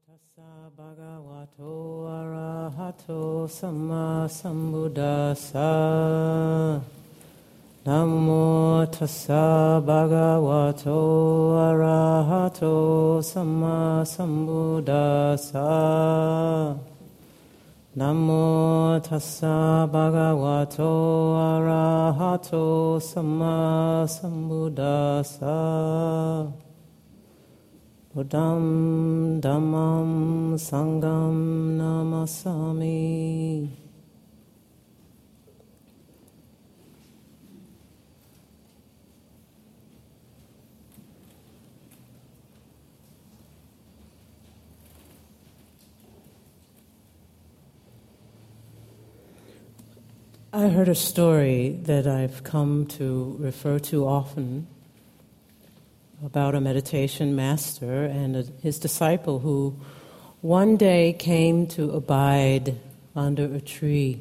Tassa bhagavato arahato samma sambuddhassa. Namo tassa bhagavato arahato samma sambuddhassa. Namo tassa bhagavato arahato samma sambuddhassa. Buddham Dhammam Sangham Namasami. I heard a story that I've come to refer to often about a meditation master and his disciple who one day came to abide under a tree.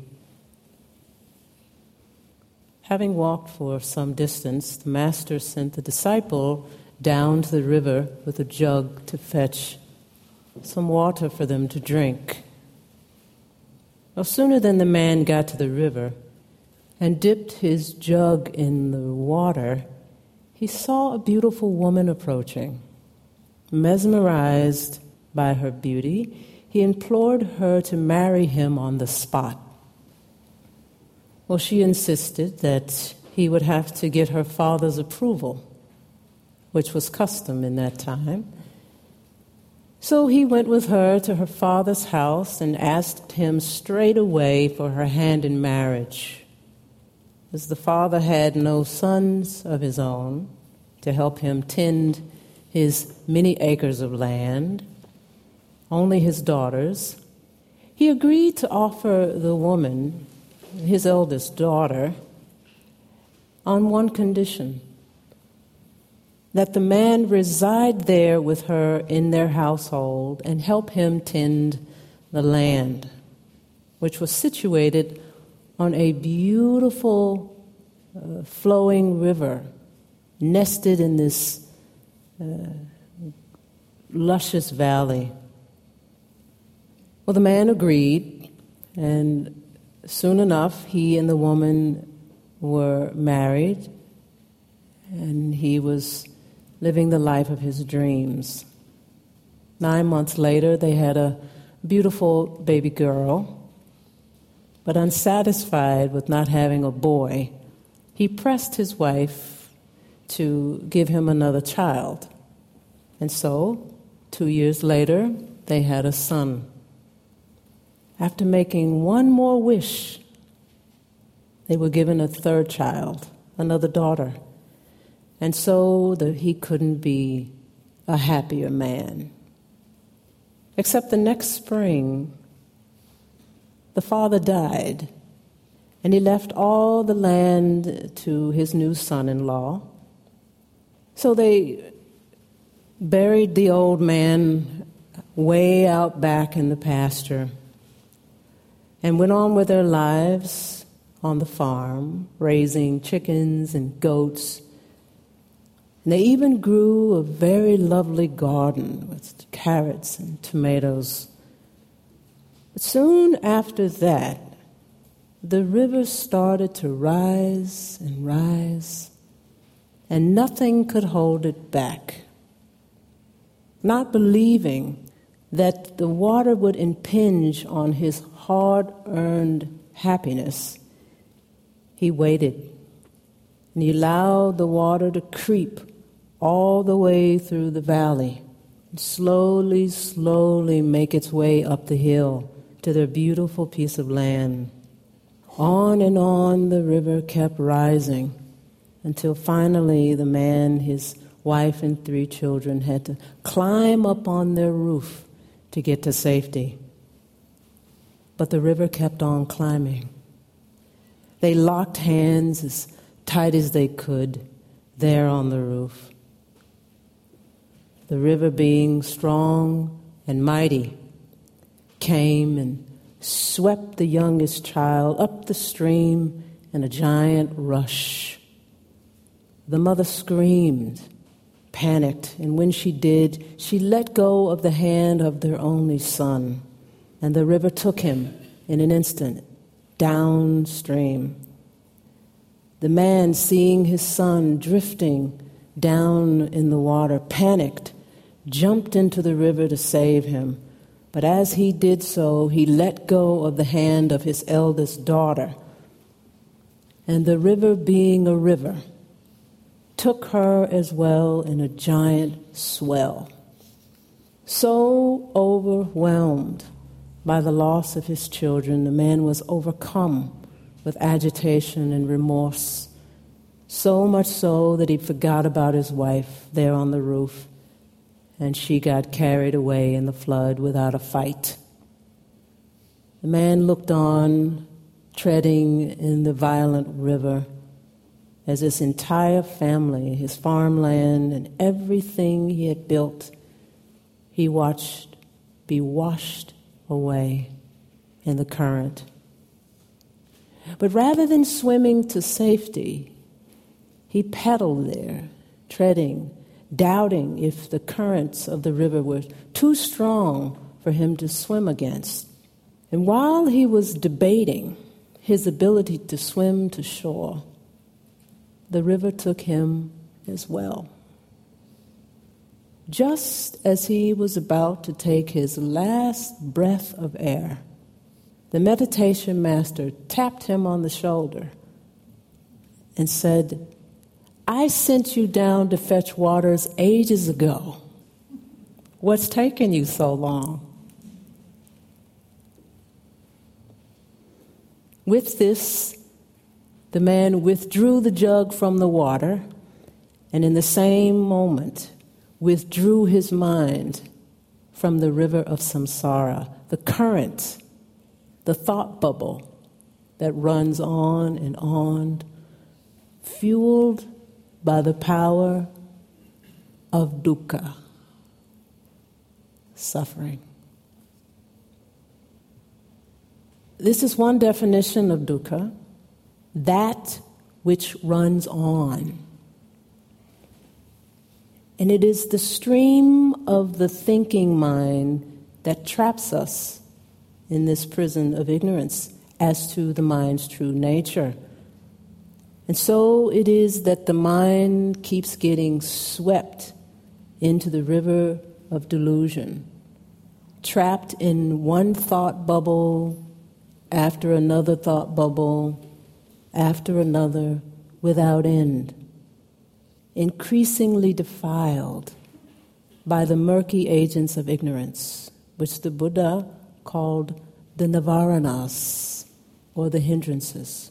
Having walked for some distance, the master sent the disciple down to the river with a jug to fetch some water for them to drink. No sooner than the man got to the river and dipped his jug in the water, he saw a beautiful woman approaching. Mesmerized by her beauty, he implored her to marry him on the spot. Well, she insisted that he would have to get her father's approval, which was custom in that time. So he went with her to her father's house and asked him straight away for her hand in marriage. As the father had no sons of his own to help him tend his many acres of land, only his daughters, he agreed to offer the woman, his eldest daughter, on one condition: that the man reside there with her in their household and help him tend the land, which was situated on a beautiful flowing river, nested in this luscious valley. Well, the man agreed, and soon enough, he and the woman were married, and he was living the life of his dreams. 9 months later, they had a beautiful baby girl. But unsatisfied with not having a boy, he pressed his wife to give him another child. And so, 2 years later, they had a son. After making one more wish, they were given a third child, another daughter. And so he couldn't be a happier man. Except the next spring, the father died, and he left all the land to his new son-in-law. So they buried the old man way out back in the pasture and went on with their lives on the farm, raising chickens and goats. And they even grew a very lovely garden with carrots and tomatoes. But soon after that, the river started to rise, and nothing could hold it back. Not believing that the water would impinge on his hard-earned happiness, he waited, and he allowed the water to creep all the way through the valley, and slowly make its way up the hill to their beautiful piece of land. On and on the river kept rising until finally the man, his wife, and 3 children had to climb up on their roof to get to safety. But the river kept on climbing. They locked hands as tight as they could there on the roof. The river, being strong and mighty, came and swept the youngest child up the stream in a giant rush. The mother screamed, panicked, and when she did, she let go of the hand of their only son, and the river took him in an instant downstream. The man, seeing his son drifting down in the water, panicked, jumped into the river to save him. But as he did so, he let go of the hand of his eldest daughter. And the river, being a river, took her as well in a giant swell. So overwhelmed by the loss of his children, the man was overcome with agitation and remorse, so much so that he forgot about his wife there on the roof, and she got carried away in the flood without a fight. The man looked on, treading in the violent river, as his entire family, his farmland, and everything he had built, he watched be washed away in the current. But rather than swimming to safety, he paddled there, treading, doubting if the currents of the river were too strong for him to swim against. And while he was debating his ability to swim to shore, the river took him as well. Just as he was about to take his last breath of air, the meditation master tapped him on the shoulder and said, "I sent you down to fetch waters ages ago. What's taken you so long?" With this, the man withdrew the jug from the water, and in the same moment withdrew his mind from the river of samsara, the current, the thought bubble that runs on, fueled by the power of dukkha, suffering. This is one definition of dukkha, that which runs on. And it is the stream of the thinking mind that traps us in this prison of ignorance as to the mind's true nature. And so it is that the mind keeps getting swept into the river of delusion, trapped in one thought bubble after another thought bubble, after another, without end, increasingly defiled by the murky agents of ignorance, which the Buddha called the nivaranas, or the hindrances.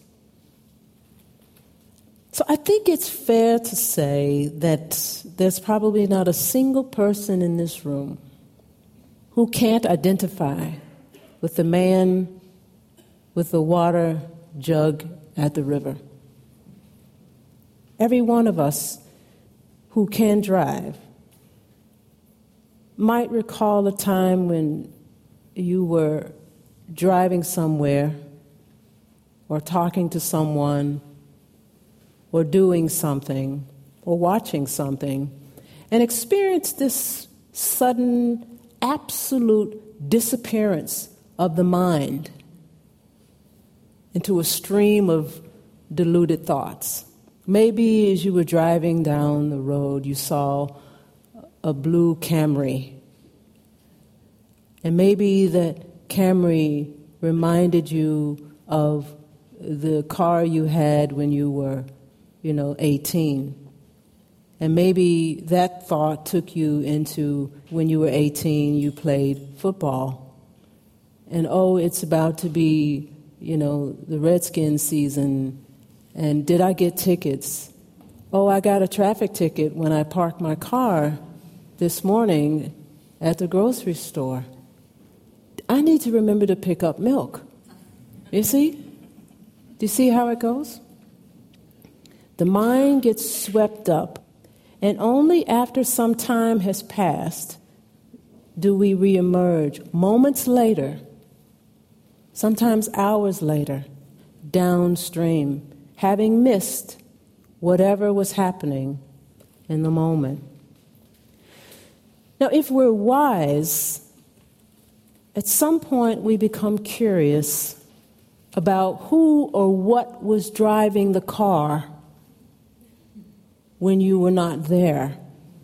So I think it's fair to say that there's probably not a single person in this room who can't identify with the man with the water jug at the river. Every one of us who can drive might recall a time when you were driving somewhere or talking to someone or doing something or watching something and experienced this sudden, absolute disappearance of the mind into a stream of deluded thoughts. Maybe as you were driving down the road, you saw a blue Camry. And maybe that Camry reminded you of the car you had when you were, 18. And maybe that thought took you into when you were 18, you played football. And it's about to be, the Redskins season. And did I get tickets? I got a traffic ticket when I parked my car this morning at the grocery store. I need to remember to pick up milk. You see? Do you see how it goes? The mind gets swept up, and only after some time has passed do we reemerge, moments later, sometimes hours later, downstream, having missed whatever was happening in the moment. Now, if we're wise, at some point we become curious about who or what was driving the car when you were not there.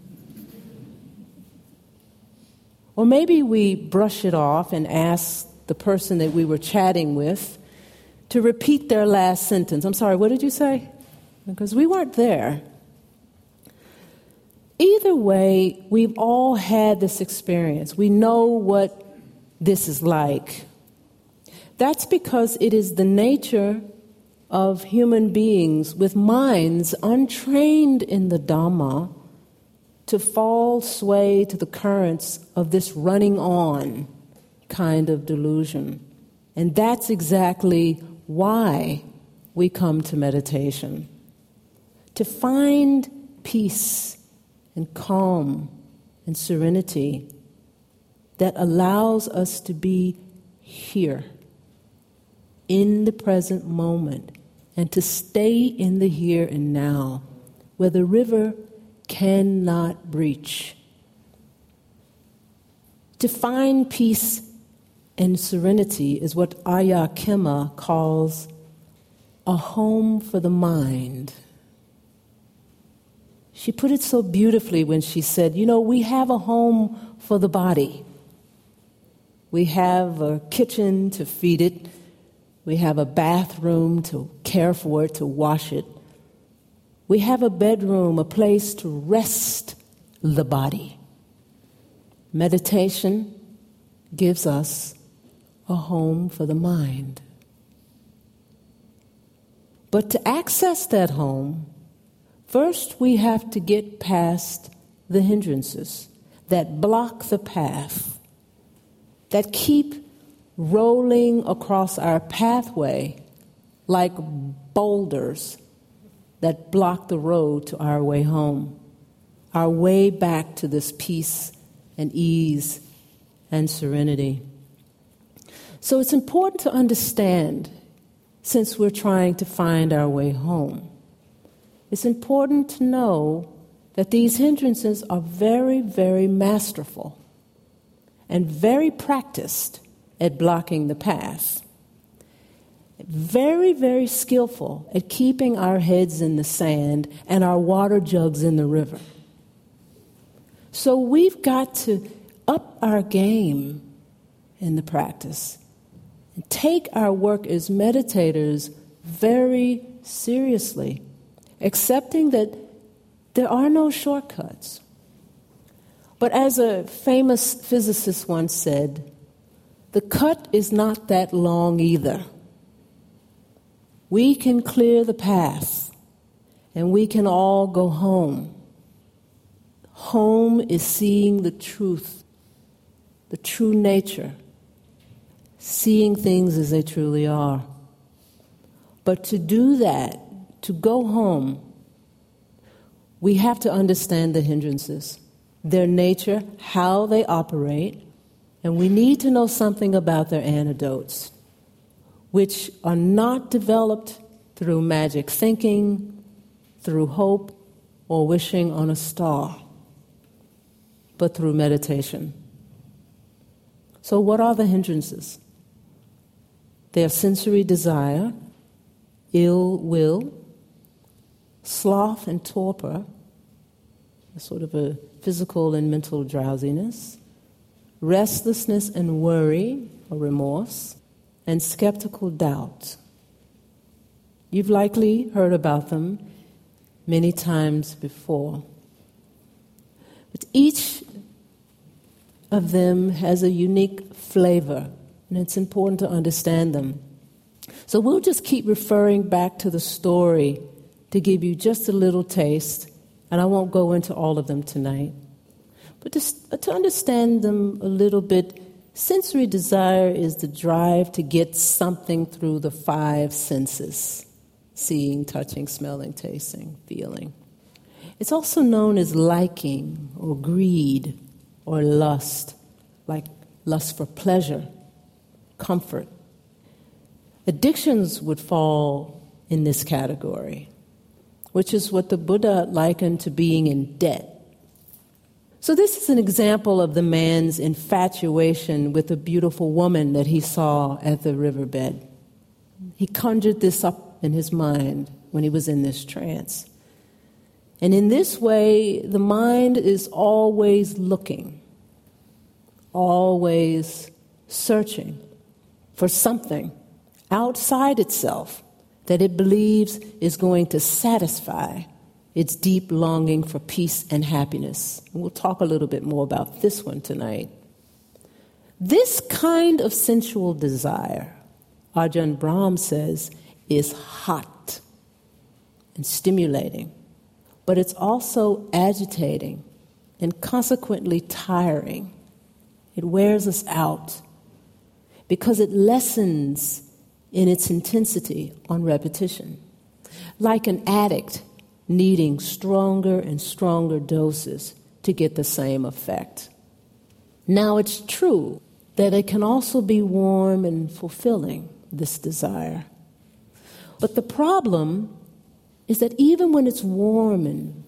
Or maybe we brush it off and ask the person that we were chatting with to repeat their last sentence. I'm sorry, what did you say? Because we weren't there. Either way, we've all had this experience. We know what this is like. That's because it is the nature of human beings with minds untrained in the Dhamma to fall sway to the currents of this running on kind of delusion. And that's exactly why we come to meditation. To find peace and calm and serenity that allows us to be here in the present moment and to stay in the here and now where the river cannot breach. To find peace and serenity is what Ayya Khema calls a home for the mind. She put it so beautifully when she said, we have a home for the body. We have a kitchen to feed it. We have a bathroom to care for it, to wash it. We have a bedroom, a place to rest the body. Meditation gives us a home for the mind. But to access that home, first we have to get past the hindrances that block the path, that keep rolling across our pathway like boulders that block the road to our way home, our way back to this peace and ease and serenity. So it's important to understand, since we're trying to find our way home, it's important to know that these hindrances are very, very masterful and very practiced at blocking the path. Very, very skillful at keeping our heads in the sand and our water jugs in the river. So we've got to up our game in the practice and take our work as meditators very seriously, accepting that there are no shortcuts. But as a famous physicist once said, the cut is not that long either. We can clear the path, and we can all go home. Home is seeing the truth, the true nature, seeing things as they truly are. But to do that, to go home, we have to understand the hindrances, their nature, how they operate, and we need to know something about their antidotes, which are not developed through magic thinking, through hope, or wishing on a star, but through meditation. So what are the hindrances? They are sensory desire, ill will, sloth and torpor, a sort of a physical and mental drowsiness, restlessness and worry or remorse, and skeptical doubt. You've likely heard about them many times before. But each of them has a unique flavor, and it's important to understand them. So we'll just keep referring back to the story to give you just a little taste, and I won't go into all of them tonight. But to understand them a little bit, sensory desire is the drive to get something through the five senses: seeing, touching, smelling, tasting, feeling. It's also known as liking or greed or lust, like lust for pleasure, comfort. Addictions would fall in this category, which is what the Buddha likened to being in debt. So this is an example of the man's infatuation with the beautiful woman that he saw at the riverbed. He conjured this up in his mind when he was in this trance. And in this way, the mind is always looking, always searching for something outside itself that it believes is going to satisfy its deep longing for peace and happiness. And we'll talk a little bit more about this one tonight. This kind of sensual desire, Ajahn Brahm says, is hot and stimulating, but it's also agitating and consequently tiring. It wears us out because it lessens in its intensity on repetition, like an addict needing stronger and stronger doses to get the same effect. Now, it's true that it can also be warm and fulfilling, this desire. But the problem is that even when it's warm and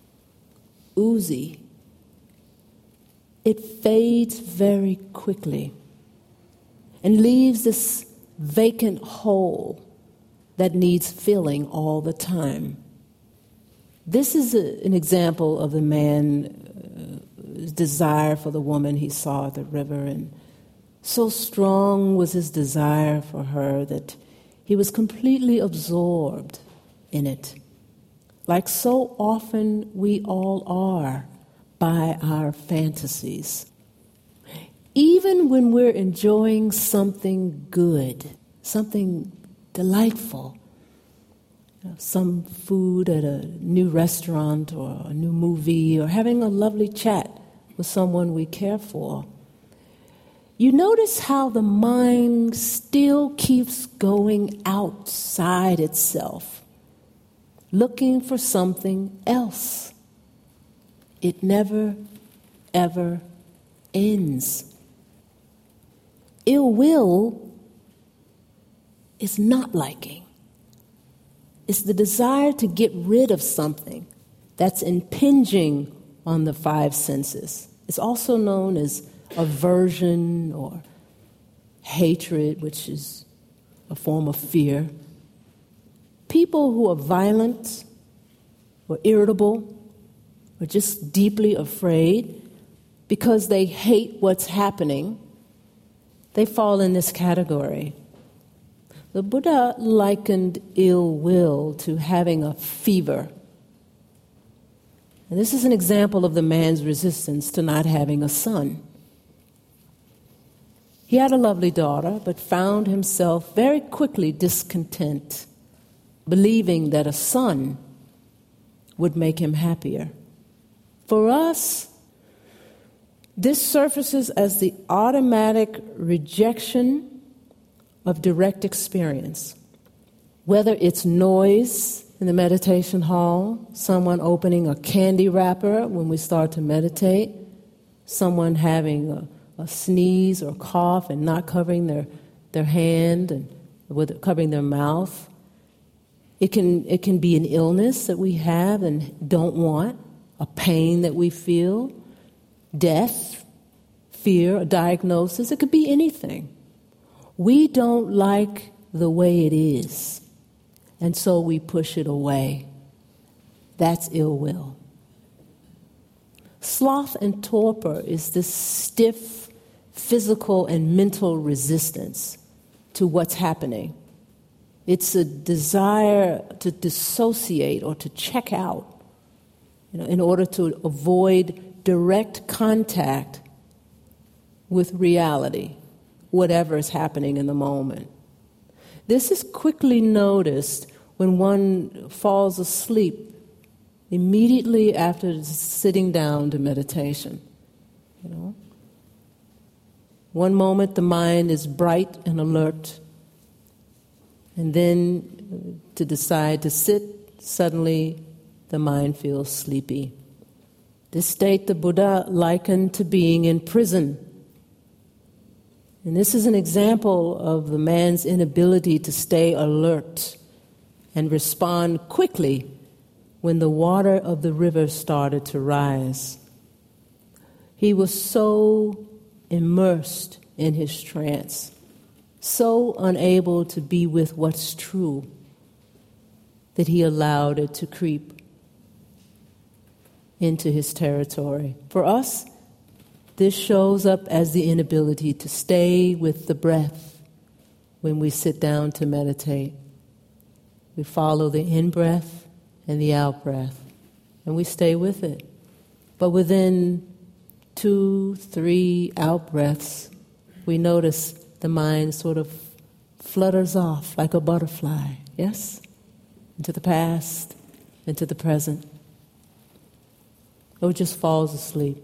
oozy, it fades very quickly and leaves this vacant hole that needs filling all the time. This is an example of the man's desire for the woman he saw at the river, and so strong was his desire for her that he was completely absorbed in it, like so often we all are by our fantasies. Even when we're enjoying something good, something delightful, some food at a new restaurant or a new movie, or having a lovely chat with someone we care for, you notice how the mind still keeps going outside itself, looking for something else. It never, ever ends. Ill will is not liking. It's the desire to get rid of something that's impinging on the five senses. It's also known as aversion or hatred, which is a form of fear. People who are violent or irritable or just deeply afraid because they hate what's happening, they fall in this category. The Buddha likened ill will to having a fever. And this is an example of the man's resistance to not having a son. He had a lovely daughter, but found himself very quickly discontent, believing that a son would make him happier. For us, this surfaces as the automatic rejection of direct experience. Whether it's noise in the meditation hall, someone opening a candy wrapper when we start to meditate, someone having a sneeze or cough and not covering their hand and covering their mouth. It can be an illness that we have and don't want, a pain that we feel, death, fear, a diagnosis. It could be anything. We don't like the way it is, and so we push it away. That's ill will. Sloth and torpor is this stiff physical and mental resistance to what's happening. It's a desire to dissociate or to check out, in order to avoid direct contact with reality, whatever is happening in the moment. This is quickly noticed when one falls asleep immediately after sitting down to meditation. One moment the mind is bright and alert, and then to decide to sit, suddenly the mind feels sleepy. This state the Buddha likened to being in prison. And this is an example of the man's inability to stay alert and respond quickly when the water of the river started to rise. He was so immersed in his trance, so unable to be with what's true, that he allowed it to creep into his territory. For us, this shows up as the inability to stay with the breath when we sit down to meditate. We follow the in-breath and the out-breath, and we stay with it. But within 2-3 out-breaths, we notice the mind sort of flutters off like a butterfly, yes? Into the past, into the present. Or just falls asleep.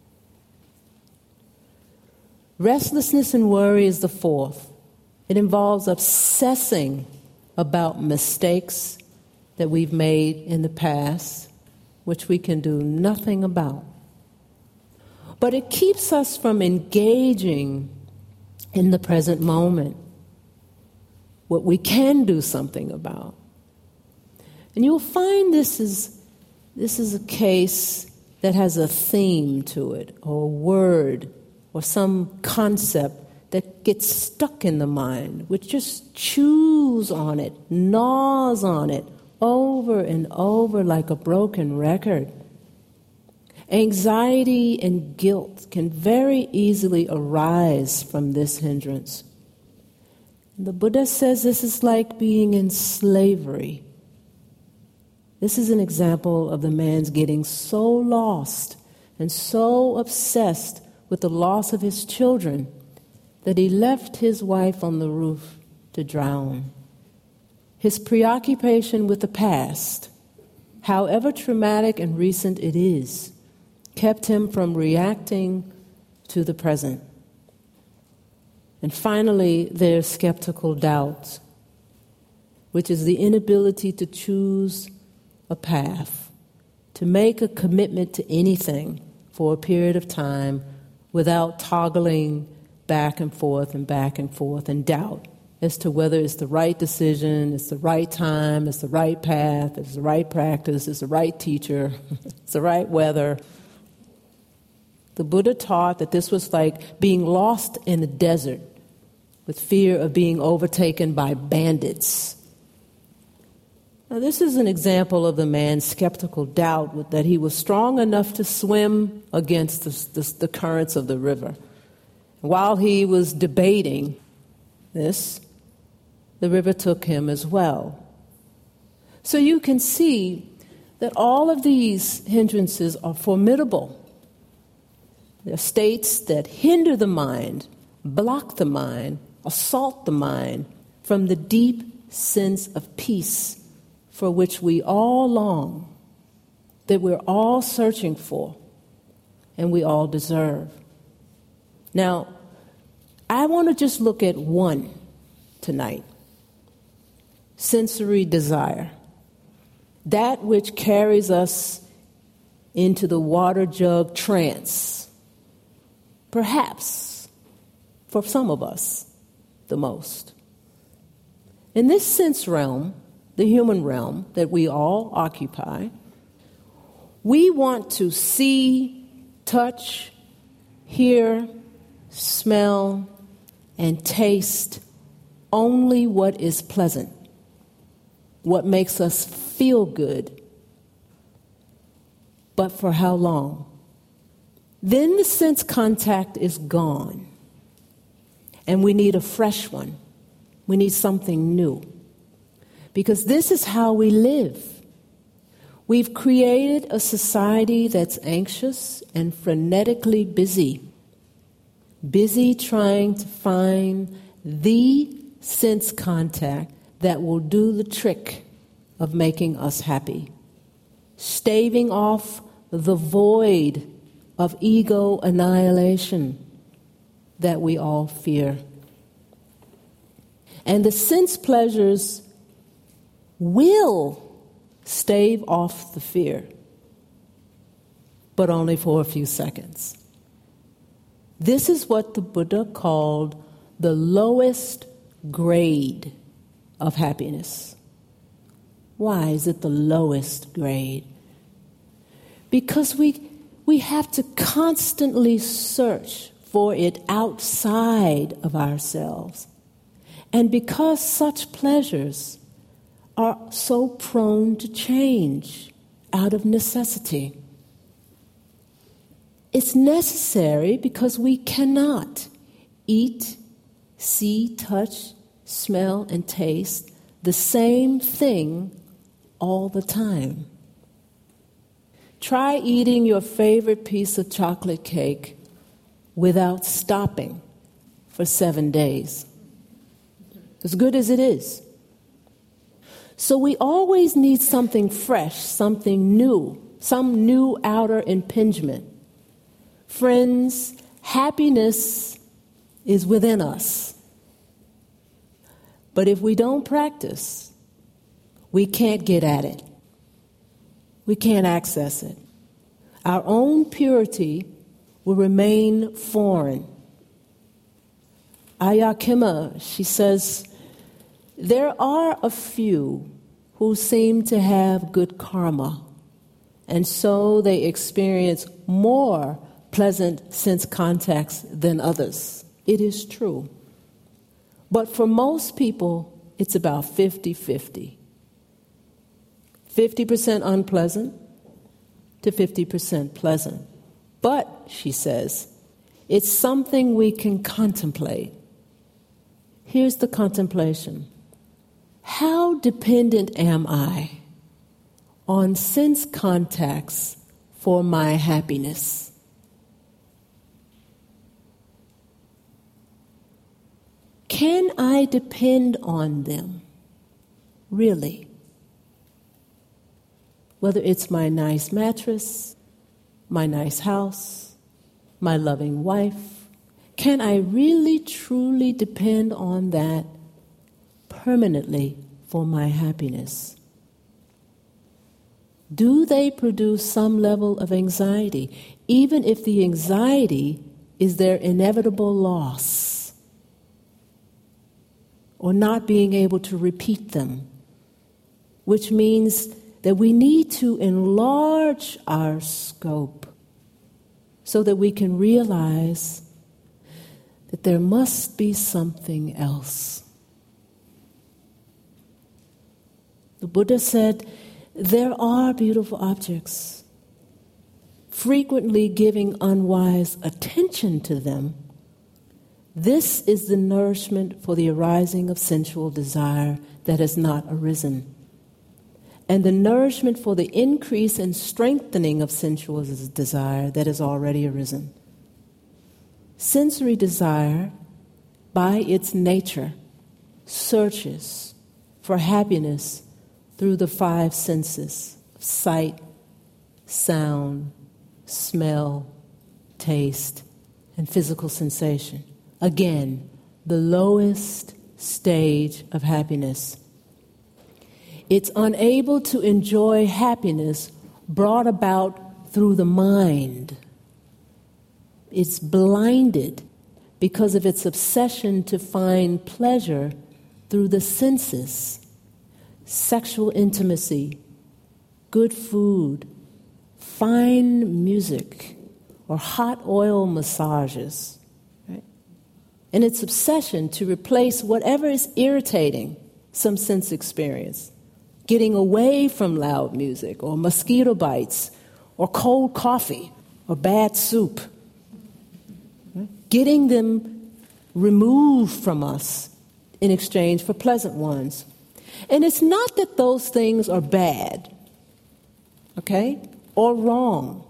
Restlessness and worry is the fourth. It involves obsessing about mistakes that we've made in the past, which we can do nothing about. But it keeps us from engaging in the present moment, what we can do something about. And you'll find this is a case that has a theme to it, or a word, or some concept that gets stuck in the mind, which just chews on it, gnaws on it, over and over like a broken record. Anxiety and guilt can very easily arise from this hindrance. The Buddha says this is like being in slavery. This is an example of the man's getting so lost and so obsessed with the loss of his children that he left his wife on the roof to drown. His preoccupation with the past, however traumatic and recent it is, kept him from reacting to the present. And finally, there's skeptical doubt, which is the inability to choose a path, to make a commitment to anything for a period of time without toggling back and forth and doubt as to whether it's the right decision, it's the right time, it's the right path, it's the right practice, it's the right teacher, it's the right weather. The Buddha taught that this was like being lost in the desert with fear of being overtaken by bandits. Now, this is an example of the man's skeptical doubt that he was strong enough to swim against the currents of the river. While he was debating this, the river took him as well. So you can see that all of these hindrances are formidable. They're states that hinder the mind, block the mind, assault the mind from the deep sense of peace for which we all long, that we're all searching for, and we all deserve. Now, I want to just look at one tonight. Sensory desire. That which carries us into the water jug trance. Perhaps, for some of us, the most. In this sense realm, the human realm that we all occupy, we want to see, touch, hear, smell, and taste only what is pleasant, what makes us feel good. But for how long? Then the sense contact is gone, and we need a fresh one. We need something new. Because this is how we live. We've created a society that's anxious and frenetically busy. Busy trying to find the sense contact that will do the trick of making us happy. Staving off the void of ego annihilation that we all fear. And the sense pleasures will stave off the fear, but only for a few seconds. This is what the Buddha called the lowest grade of happiness. Why is it the lowest grade? Because we we have to constantly search for it outside of ourselves. And because such pleasures are so prone to change out of necessity, it's necessary because we cannot eat, see, touch, smell, and taste the same thing all the time. Try eating your favorite piece of chocolate cake without stopping for 7 days. As good as it is. So we always need something fresh, something new, some new outer impingement. Friends, happiness is within us. But if we don't practice, we can't get at it. We can't access it. Our own purity will remain foreign. Ayya Khema, she says, there are a few who seem to have good karma, and so they experience more pleasant sense contacts than others. It is true. But for most people, it's about 50-50. 50% unpleasant to 50% pleasant. But, she says, it's something we can contemplate. Here's the contemplation. How dependent am I on sense contacts for my happiness? Can I depend on them? Really? Whether it's my nice mattress, my nice house, my loving wife, can I really truly depend on that permanently for my happiness? Do they produce some level of anxiety, even if the anxiety is their inevitable loss or not being able to repeat them, which means that we need to enlarge our scope so that we can realize that there must be something else. The Buddha said, there are beautiful objects. Frequently giving unwise attention to them, this is the nourishment for the arising of sensual desire that has not arisen, and the nourishment for the increase and strengthening of sensual desire that has already arisen. Sensory desire, by its nature, searches for happiness through the 5 senses of sight, sound, smell, taste, and physical sensation. Again, the lowest stage of happiness. It's unable to enjoy happiness brought about through the mind. It's blinded because of its obsession to find pleasure through the senses. Sexual intimacy, good food, fine music, or hot oil massages. Right? And its obsession to replace whatever is irritating some sense experience. Getting away from loud music, or mosquito bites, or cold coffee, or bad soup. Right? Getting them removed from us in exchange for pleasant ones. And it's not that those things are bad, okay, or wrong.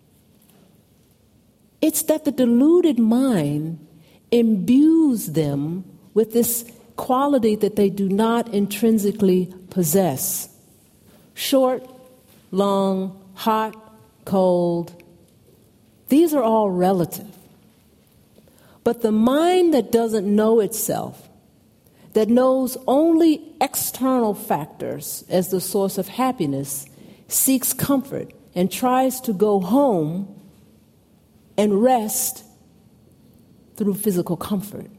It's that the deluded mind imbues them with this quality that they do not intrinsically possess. Short, long, hot, cold, these are all relative. But the mind that doesn't know itself, that knows only external factors as the source of happiness, seeks comfort and tries to go home and rest through physical comfort.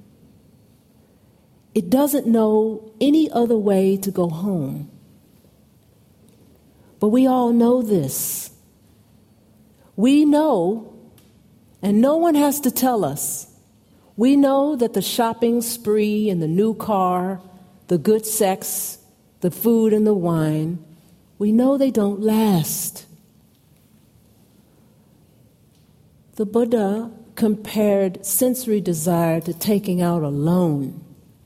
It doesn't know any other way to go home. But we all know this. We know, and no one has to tell us, we know that the shopping spree and the new car, the good sex, the food and the wine, we know they don't last. The Buddha compared sensory desire to taking out a loan.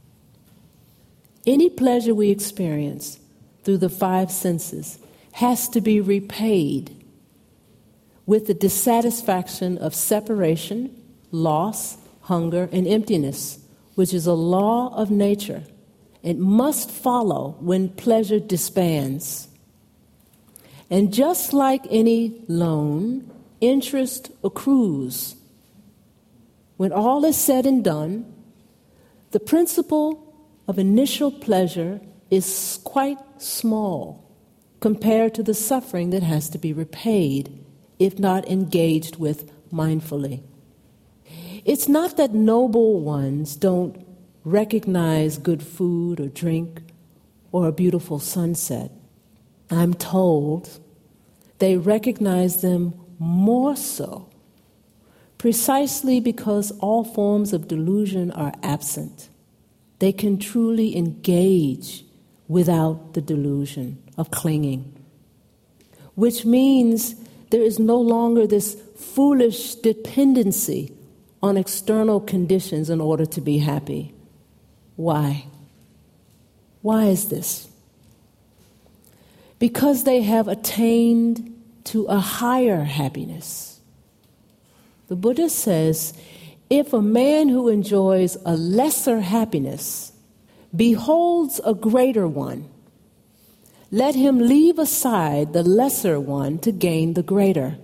Any pleasure we experience through the five senses has to be repaid with the dissatisfaction of separation, loss, hunger, and emptiness, which is a law of nature. It must follow when pleasure disbands. And just like any loan, interest accrues. When all is said and done, the principle of initial pleasure is quite small compared to the suffering that has to be repaid if not engaged with mindfully. It's not that noble ones don't recognize good food or drink or a beautiful sunset. I'm told they recognize them more so, precisely because all forms of delusion are absent. They can truly engage without the delusion of clinging, which means there is no longer this foolish dependency on external conditions in order to be happy. Why? Why is this? Because they have attained to a higher happiness. The Buddha says, if a man who enjoys a lesser happiness beholds a greater one, let him leave aside the lesser one to gain the greater.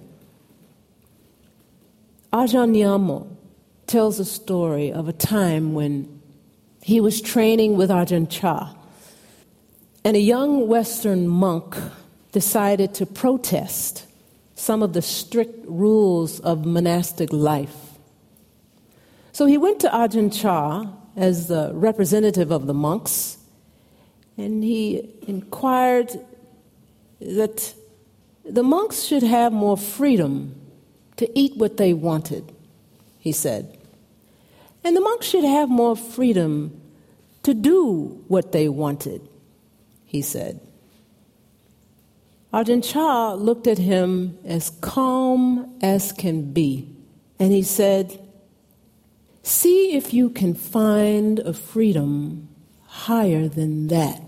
Ajahn Nyamo tells a story of a time when he was training with Ajahn Chah, and a young Western monk decided to protest some of the strict rules of monastic life. So he went to Ajahn Chah as the representative of the monks, and he inquired that the monks should have more freedom to eat what they wanted, he said. And the monks should have more freedom to do what they wanted, he said. Ajahn Chah looked at him as calm as can be, and he said, "See if you can find a freedom higher than that."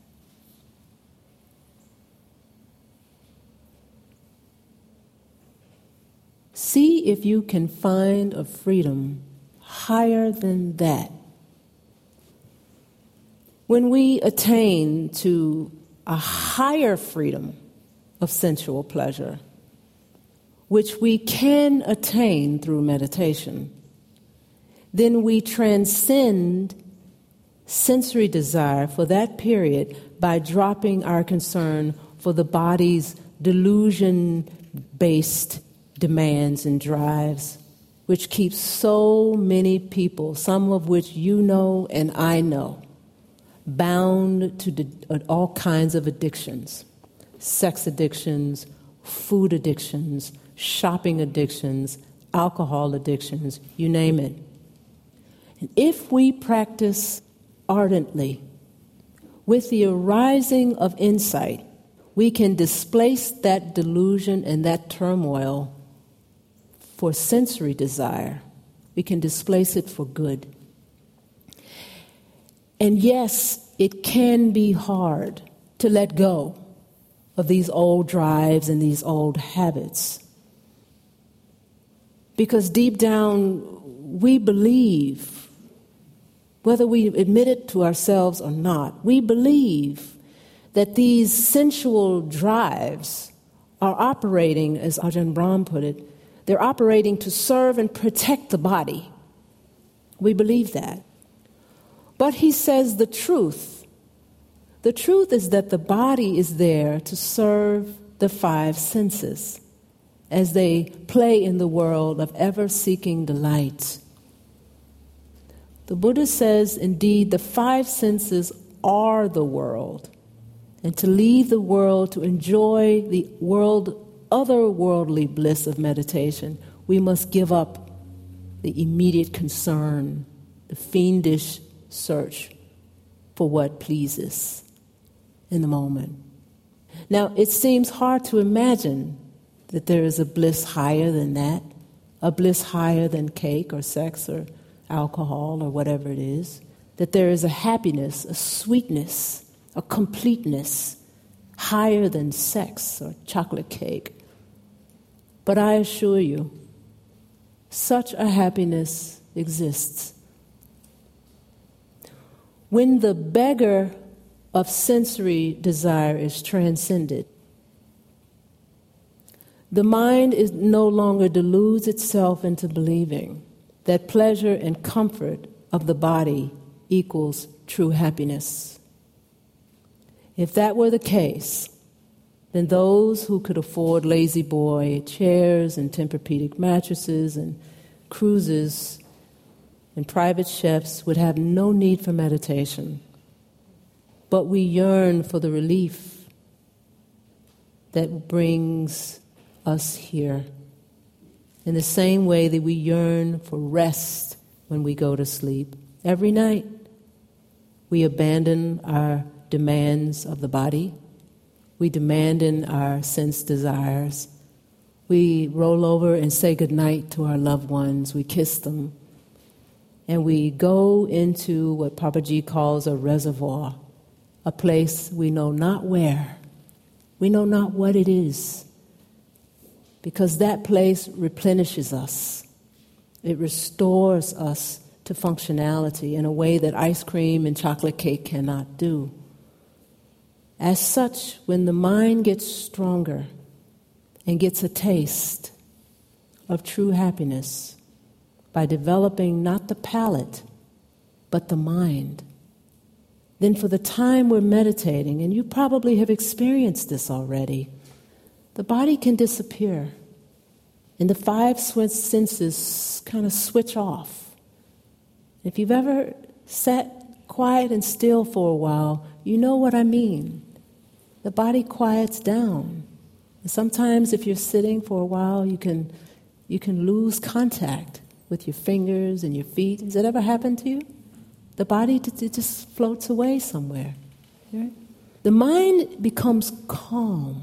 See if you can find a freedom higher than that. When we attain to a higher freedom of sensual pleasure, which we can attain through meditation, then we transcend sensory desire for that period by dropping our concern for the body's delusion-based demands and drives, which keeps so many people, some of which you know and I know, bound to all kinds of addictions: sex addictions, food addictions, shopping addictions, alcohol addictions, you name it. And if we practice ardently, with the arising of insight, we can displace that delusion and that turmoil for sensory desire. We can displace it for good. And yes, it can be hard to let go of these old drives and these old habits. Because deep down, we believe, whether we admit it to ourselves or not, we believe that these sensual drives are operating, as Ajahn Brahm put it, they're operating to serve and protect the body. We believe that. But he says the truth is that the body is there to serve the five senses as they play in the world of ever-seeking delight. The Buddha says, indeed, the five senses are the world, and to leave the world to enjoy the world otherworldly bliss of meditation, we must give up the immediate concern, the fiendish search for what pleases in the moment. Now, it seems hard to imagine that there is a bliss higher than that, a bliss higher than cake or sex or alcohol or whatever it is, that there is a happiness, a sweetness, a completeness higher than sex or chocolate cake. But I assure you, such a happiness exists. When the beggar of sensory desire is transcended, the mind no longer deludes itself into believing that pleasure and comfort of the body equals true happiness. If that were the case, then those who could afford lazy boy chairs and Tempur-Pedic mattresses and cruises and private chefs would have no need for meditation. But we yearn for the relief that brings us here, in the same way that we yearn for rest when we go to sleep. Every night, we abandon our demands of the body. We abandon our sense desires. We roll over and say goodnight to our loved ones. We kiss them. And we go into what Papaji calls a reservoir, a place we know not where. We know not what it is. Because that place replenishes us. It restores us to functionality in a way that ice cream and chocolate cake cannot do. As such, when the mind gets stronger and gets a taste of true happiness by developing not the palate, but the mind, then for the time we're meditating, and you probably have experienced this already, the body can disappear, and the five senses kind of switch off. If you've ever sat quiet and still for a while, you know what I mean. The body quiets down. And sometimes if you're sitting for a while, you can lose contact with your fingers and your feet. Has that ever happened to you? The body it just floats away somewhere. Right? The mind becomes calm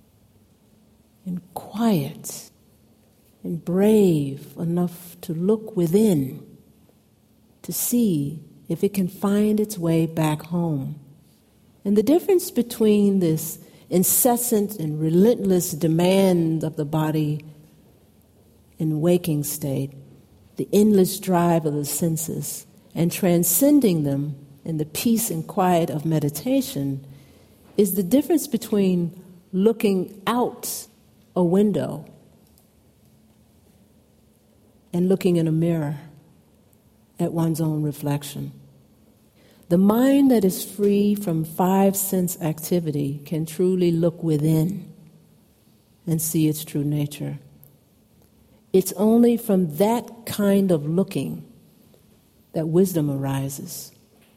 and quiet and brave enough to look within to see if it can find its way back home. And the difference between this incessant and relentless demand of the body in waking state, the endless drive of the senses, and transcending them in the peace and quiet of meditation is the difference between looking out a window and looking in a mirror at one's own reflection. The mind that is free from five sense activity can truly look within and see its true nature. It's only from that kind of looking that wisdom arises.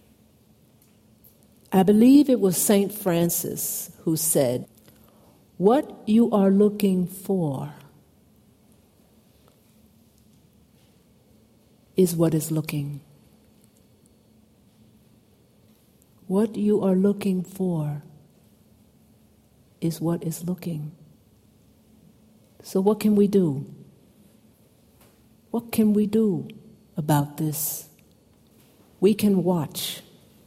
I believe it was St. Francis who said, "What you are looking for is what is looking." What you are looking for is what is looking. So what can we do? What can we do about this? We can watch.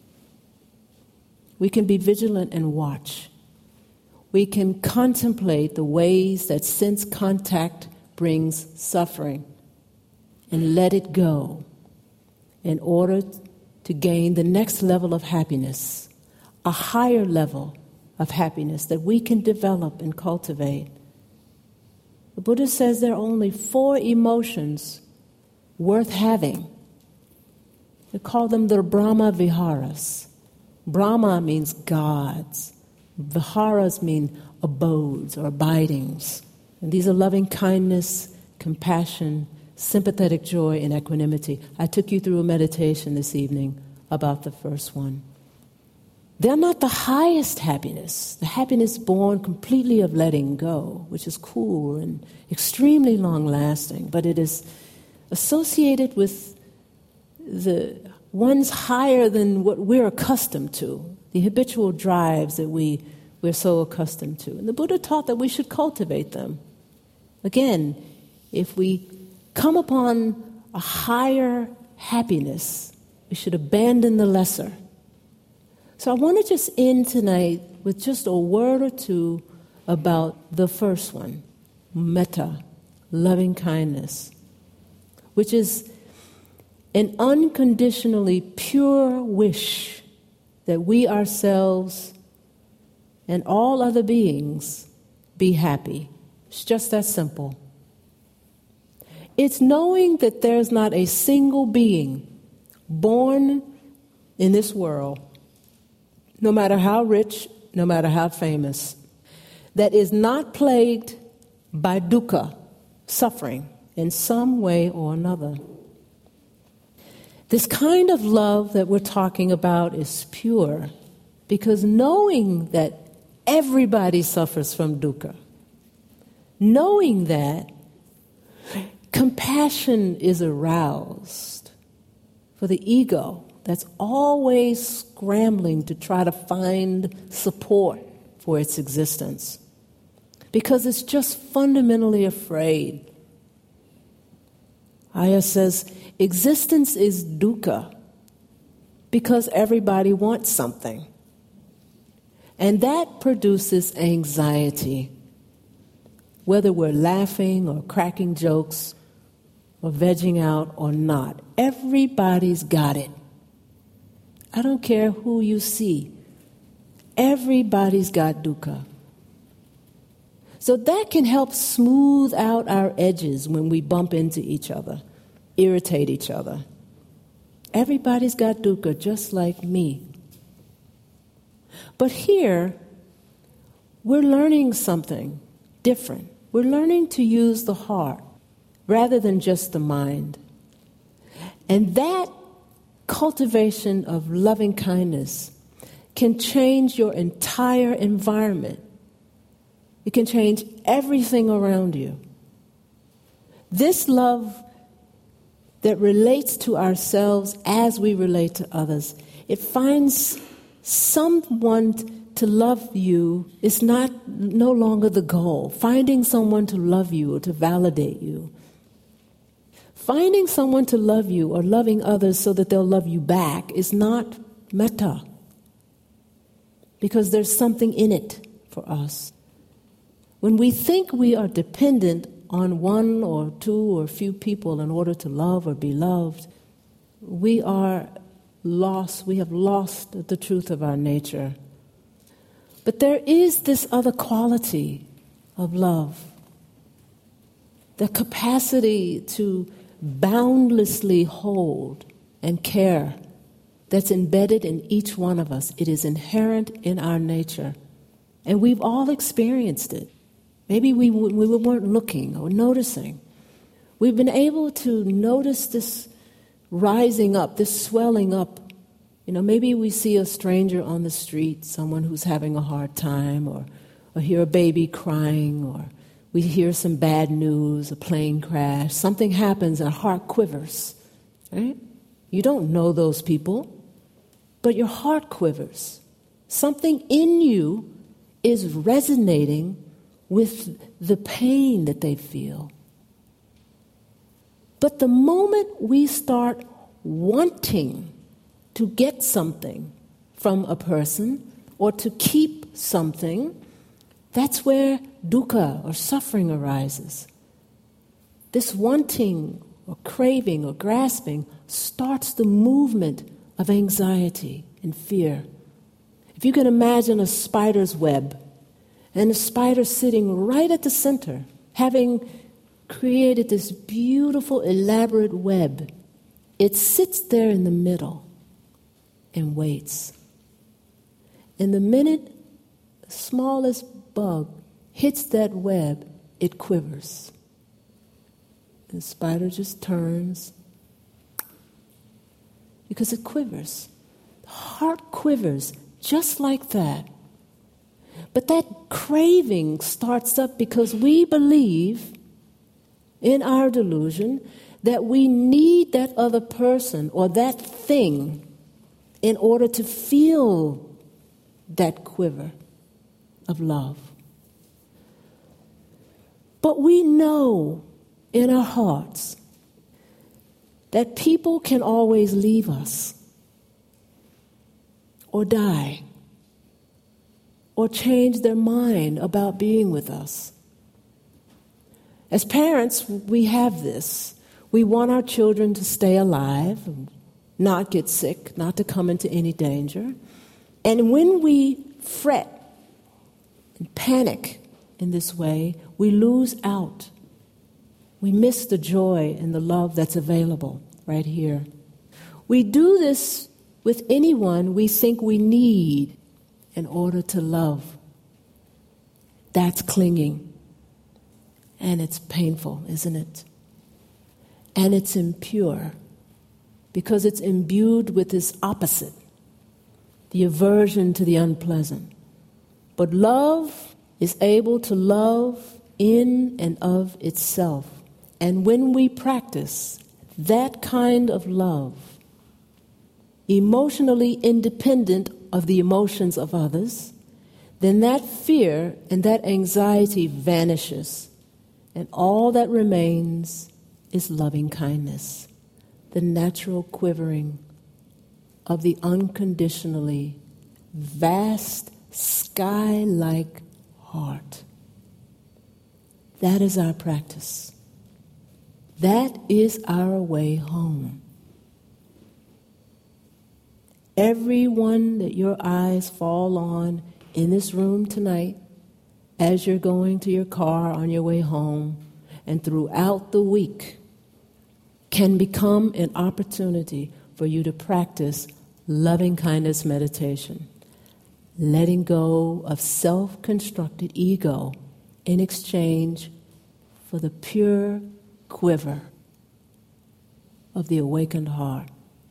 We can be vigilant and watch. We can contemplate the ways that sense contact brings suffering and let it go in order to gain the next level of happiness, a higher level of happiness that we can develop and cultivate. The Buddha says there are only 4 emotions worth having. They call them the Brahma Viharas. Brahma means gods. Viharas mean abodes or abidings. And these are loving kindness, compassion, sympathetic joy, and equanimity. I took you through a meditation this evening about the first one. They're not the highest happiness, the happiness born completely of letting go, which is cool and extremely long-lasting, but it is associated with the ones higher than what we're accustomed to, the habitual drives that we're so accustomed to. And the Buddha taught that we should cultivate them. Again, if we come upon a higher happiness, we should abandon the lesser. So I want to just end tonight with just a word or two about the first one, metta, loving kindness, which is an unconditionally pure wish that we ourselves and all other beings be happy. It's just that simple. It's knowing that there's not a single being born in this world, no matter how rich, no matter how famous, that is not plagued by dukkha, suffering, in some way or another. This kind of love that we're talking about is pure because knowing that everybody suffers from dukkha, knowing that compassion is aroused for the ego that's always scrambling to try to find support for its existence because it's just fundamentally afraid. Aya says, existence is dukkha because everybody wants something. And that produces anxiety. Whether we're laughing or cracking jokes or vegging out or not, everybody's got it. I don't care who you see. Everybody's got dukkha. So that can help smooth out our edges when we bump into each other, irritate each other. Everybody's got dukkha just like me. But here, we're learning something different. We're learning to use the heart rather than just the mind. And that cultivation of loving kindness can change your entire environment. It can change everything around you. This love that relates to ourselves as we relate to others, it finds someone to love you is no longer the goal. Finding someone to love you or to validate you. Finding someone to love you or loving others so that they'll love you back is not metta. Because there's something in it for us. When we think we are dependent on one or two or few people in order to love or be loved, we are lost. We have lost the truth of our nature. But there is this other quality of love. The capacity to boundlessly hold and care that's embedded in each one of us. It is inherent in our nature. And we've all experienced it. Maybe we weren't looking or noticing. We've been able to notice this rising up, this swelling up. You know, maybe we see a stranger on the street, someone who's having a hard time, or hear a baby crying, or we hear some bad news, a plane crash, something happens and our heart quivers, right? You don't know those people, but your heart quivers. Something in you is resonating with the pain that they feel. But the moment we start wanting to get something from a person or to keep something, that's where dukkha or suffering arises. This wanting or craving or grasping starts the movement of anxiety and fear. If you can imagine a spider's web, and the spider sitting right at the center, having created this beautiful, elaborate web, it sits there in the middle and waits. And the minute the smallest bug hits that web, it quivers. And the spider just turns because it quivers. The heart quivers just like that. But that craving starts up because we believe in our delusion that we need that other person or that thing in order to feel that quiver of love. But we know in our hearts that people can always leave us or die or change their mind about being with us. As parents, we have this. We want our children to stay alive, not get sick, not to come into any danger. And when we fret and panic in this way, we lose out. We miss the joy and the love that's available right here. We do this with anyone we think we need in order to love. That's clinging. And it's painful, isn't it? And it's impure because it's imbued with this opposite, the aversion to the unpleasant. But love is able to love in and of itself. And when we practice that kind of love, emotionally independent of the emotions of others, then that fear and that anxiety vanishes. And all that remains is loving kindness, the natural quivering of the unconditionally vast, sky-like heart. That is our practice. That is our way home. Everyone that your eyes fall on in this room tonight, as you're going to your car on your way home, and throughout the week, can become an opportunity for you to practice loving kindness meditation, letting go of self-constructed ego in exchange for the pure quiver of the awakened heart.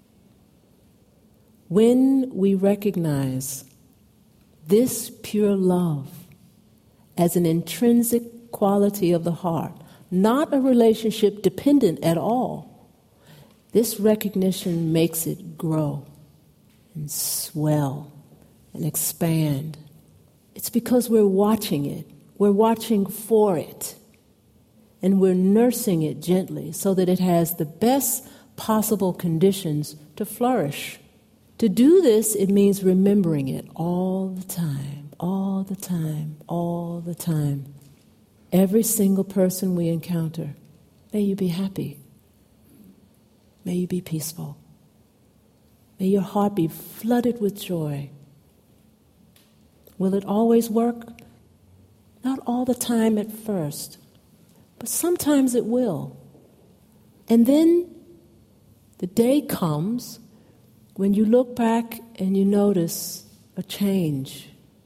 When we recognize this pure love as an intrinsic quality of the heart, not a relationship dependent at all, this recognition makes it grow and swell and expand. It's because we're watching it. We're watching for it. And we're nursing it gently so that it has the best possible conditions to flourish. To do this, it means remembering it all the time, all the time, all the time. Every single person we encounter, may you be happy. May you be peaceful. May your heart be flooded with joy. Will it always work? Not all the time at first, but sometimes it will. And then the day comes when you look back and you notice a change,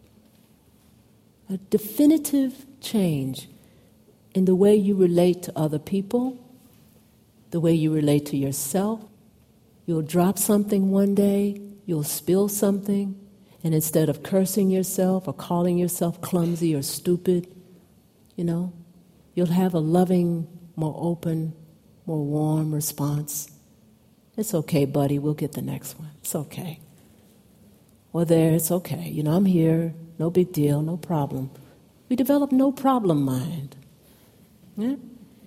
a definitive change in the way you relate to other people, the way you relate to yourself. You'll drop something one day, you'll spill something, and instead of cursing yourself or calling yourself clumsy or stupid, you'll have a loving, more open, more warm response. It's okay, buddy, we'll get the next one. It's okay. Or there, it's okay. I'm here, no big deal, no problem. We develop no problem mind. Yeah?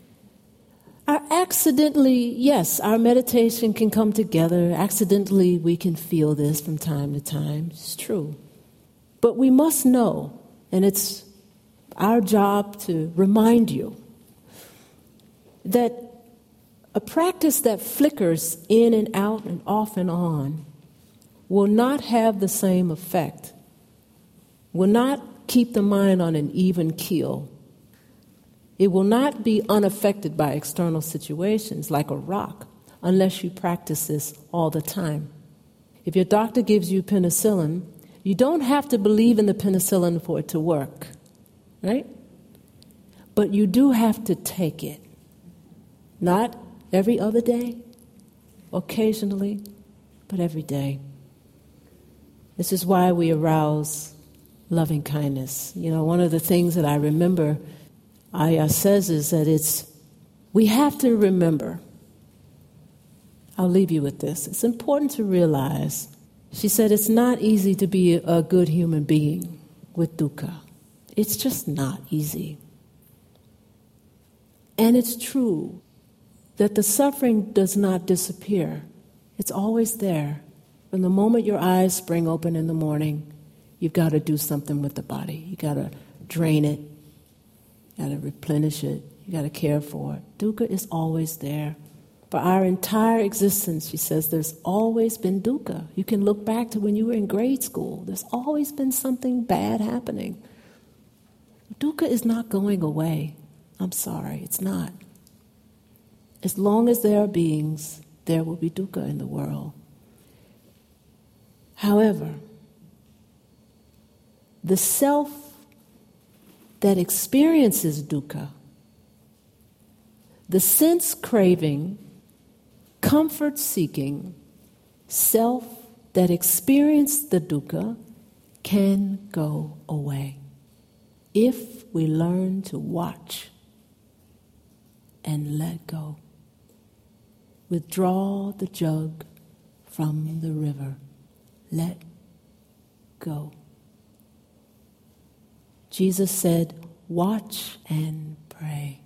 Our meditation can come together. Accidentally, we can feel this from time to time. It's true. But we must know, and it's our job to remind you, that a practice that flickers in and out and off and on will not have the same effect, will not keep the mind on an even keel. It will not be unaffected by external situations like a rock unless you practice this all the time. If your doctor gives you penicillin, you don't have to believe in the penicillin for it to work, right? But you do have to take it. Not every other day, occasionally, but every day. This is why we arouse loving kindness. You know, one of the things that I remember Aya says is that we have to remember. I'll leave you with this. It's important to realize, she said, it's not easy to be a good human being with dukkha. It's just not easy. And it's true that the suffering does not disappear. It's always there. From the moment your eyes spring open in the morning, you've got to do something with the body. You've got to drain it. You've got to replenish it. You've got to care for it. Dukkha is always there. For our entire existence, she says, there's always been dukkha. You can look back to when you were in grade school. There's always been something bad happening. Dukkha is not going away. I'm sorry, it's not. As long as there are beings, there will be dukkha in the world. However, the self that experiences dukkha, the sense-craving, comfort-seeking self that experienced the dukkha can go away if we learn to watch and let go. Withdraw the jug from the river. Let go. Jesus said, watch and pray.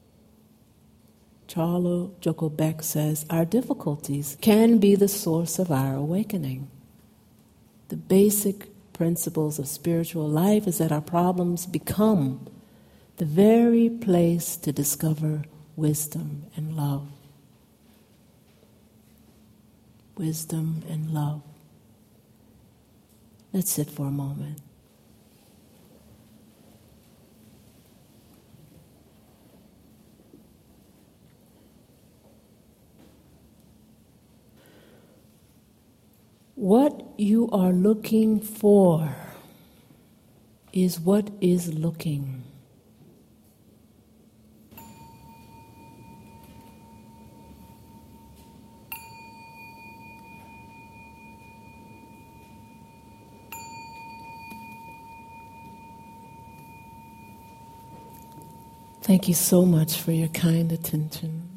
Charlo Joko Beck says, our difficulties can be the source of our awakening. The basic principles of spiritual life is that our problems become the very place to discover wisdom and love. Wisdom and love. Let's sit for a moment. What you are looking for is what is looking. Thank you so much for your kind attention.